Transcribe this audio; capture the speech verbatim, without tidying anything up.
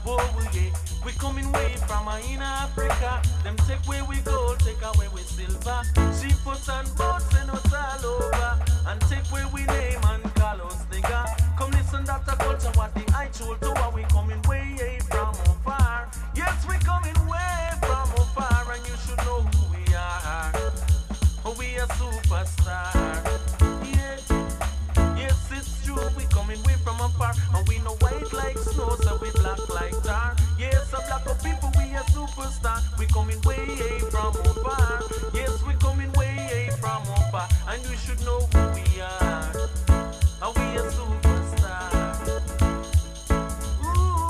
Oh yeah, we coming way from a in Africa. Them take where we gold, take away we silver. Seafood and boats send us all over. And take where we name and call us nigga. Come listen that the culture what the I told to what we coming way from afar. Yes, we coming way from afar, and you should know who we are. Oh, we are superstar. Yeah, yes it's true. We coming way from afar, and we know white like snow, so we black like tar. Yes, a black of people, we are superstar. We coming way from afar. Yes, we coming way from afar, and you should know.